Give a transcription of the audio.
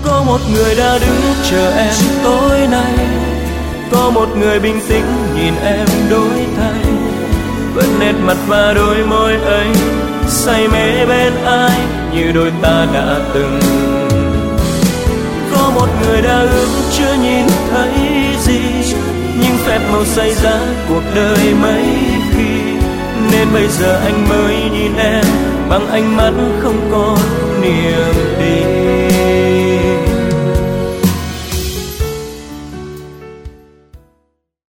Có một người đã đứng chờ em tối nay, có một người bình tĩnh nhìn em đổi thay, vẫn nét mặt và đôi môi ấy say mê bên ai như đôi ta đã từng. Có một người đã ước chưa nhìn thấy gì, nhưng phép màu say giá cuộc đời mấy khi, nên bây giờ anh mới nhìn em bằng ánh mắt không có niềm tin.